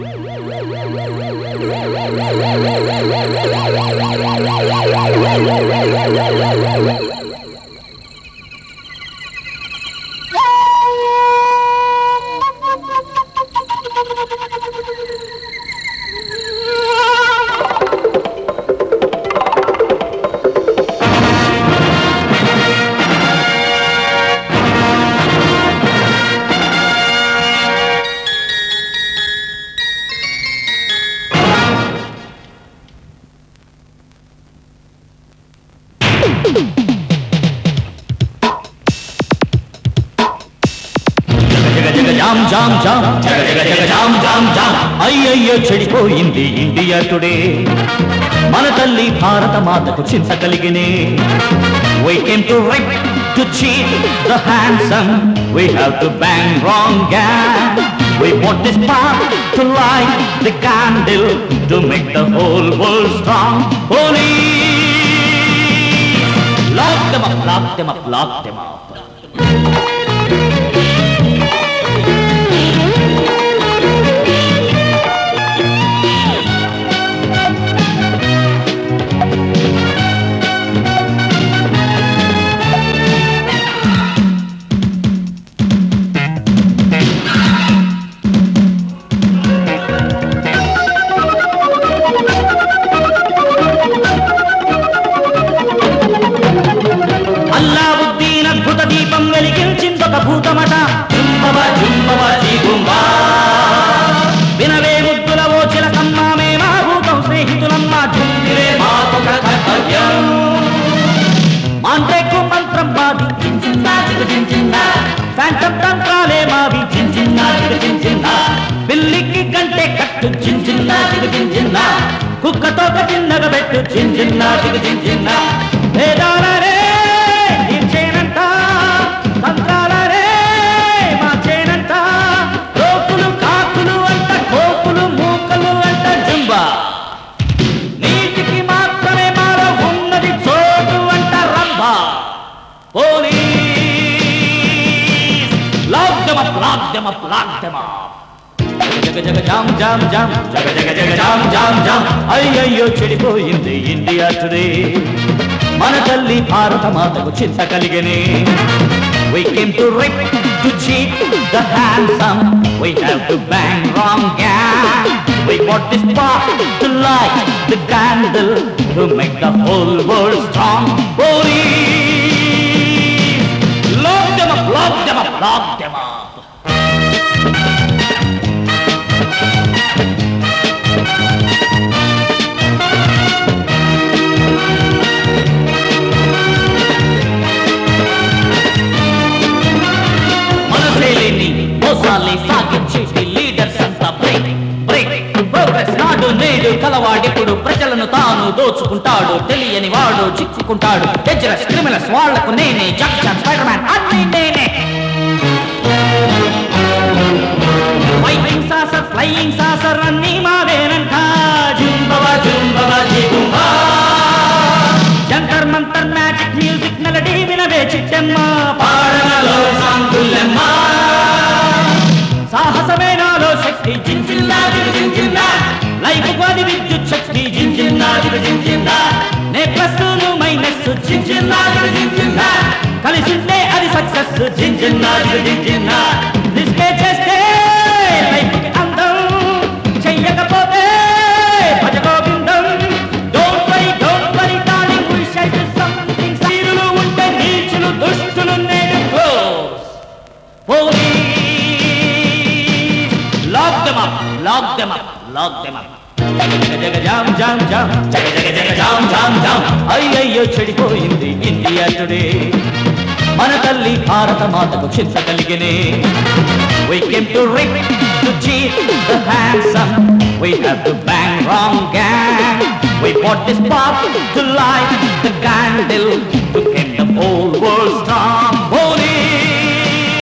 అయ్యయ్యో చెడిపోయింది India today మన తల్లి భారత మాతకు చింత కలిగినే We came to rape, to cheat the handsome. We have to bang wrong gang. We want this path to light the candle to make the whole world strong. Police, lock them up, lock them up, lock them up. దీపం వెలిగించిందొక భూతమట జుంబవ జుంబవ జీబుంబా వినవే ముద్దుల ఓ చిలకమ్మ మేమా భూతం స్నేహితులమ్మ జుందిరే మాకొక కర్తవ్యం మాంత్రేకు మంత్రం మాది చించిన్నా చిన్న శాంతం తంత్రాలే మావి చించిన్నా చిన్న పిల్లికి కంటే కట్టు చించిన్నా చిన్న కుక్కతో చిన్నగా పెట్టు చించిన్నా చిన్న వేదాలరే మంత్రాలరే మార్చేనంట కోకులు కాకులు అంట కోకులు మూకలు అంట జుంబా నీటికి మాత్రమే మాలో ఉన్నది చోటు అంట Rambha police lock them up lock them up lock them up జగ జగ జామ్ జామ్ జామ్ జగ జగ జగ జామ్ జామ్ జామ్ అయ్యయ్యో చెడిపోయింది ఇండియా టుడే మన తల్లి భారత మాతకు చింత కలిగినే We came to rape, to cheat the handsome. We have to bang wrong gang. We want this spark to light the candle to make the whole world strong. Police, lock them up, lock them up, lock them up. మోసాలే సాగించేటి leaders అంతా break break progress నాడు నేడు కలవాడిప్పుడు ప్రజలను తాను దోచుకుంటాడు తెలియని వాడు చిక్కుకుంటాడు dangerous criminals వాళ్లకు నేనే జంక్షన్ స్పైడర్ మ్యాన్ అన్ని నేనే ఫ్లయింగ్ సాసర్ అన్ని మావేనంట జుంబవ జుంబవ జీబుంబా జంతర్ మంతర్ మ్యాజిక్ మ్యూజిక్ మెలడీ వినవే చిట్టమ్మ పాడనలో సాంగులమ్మ సాహసమే నాలో శక్తి జింజిల్లా జింజిల్లా లైఫ్ కోది విద్యుత్ శక్తి జింజిల్లా జింజిల్లా నే ప్లస్ మైనస్ జింజిల్లా జింజిల్లా కలిసిందే అది సక్సెస్ జింజిల్లా జింజిల్లా రిస్కే చేస్తే లైఫ్ అందం చెయ్యకపోతే భజ గోవిందం don't worry darling we shall do something సీరులు ఉంటే నీచులు దుష్టులు నేడు close police lock them up lock them up lock them up జగ జామ్ జామ్ జామ్ జగ జగ జగ జామ్ జామ్ జామ్ అయ్యయ్యో చెడిపోయింది ఇండియా టుడే మన తల్లి భారత మాతకు చింత కలిగినే We came to rape, to cheat the handsome. We have to bang wrong gang. We bought this spark to light the candle to keep the whole world strong.